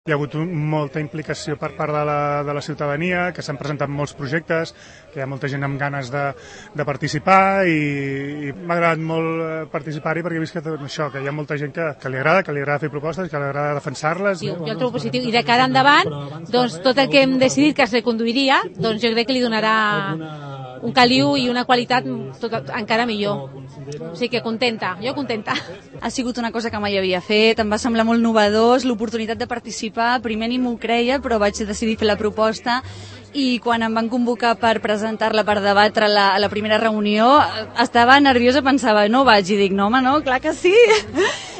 Hi ha hagut molta implicació per part de la ciutadania, que s'han presentat molts projectes, que hi ha molta gent amb ganes de participar i m'ha agradat molt participar-hi perquè he vist que hi ha molta gent que li agrada fer propostes, que li agrada defensar-les. Jo el trobo positiu i de cara endavant, doncs tot el que hem decidit que es reconduiria, doncs jo crec que li donarà un caliu i una qualitat encara millor. O sigui que contenta, jo contenta. Ha sigut una cosa que mai havia fet, em va semblar molt novedós, l'oportunitat de participar, primer ni m'ho creia, però vaig decidir fer la proposta i quan em van convocar per presentar-la, per debatre a la primera reunió, estava nerviosa, pensava, no vaig, i dic, no home, no, clar que sí.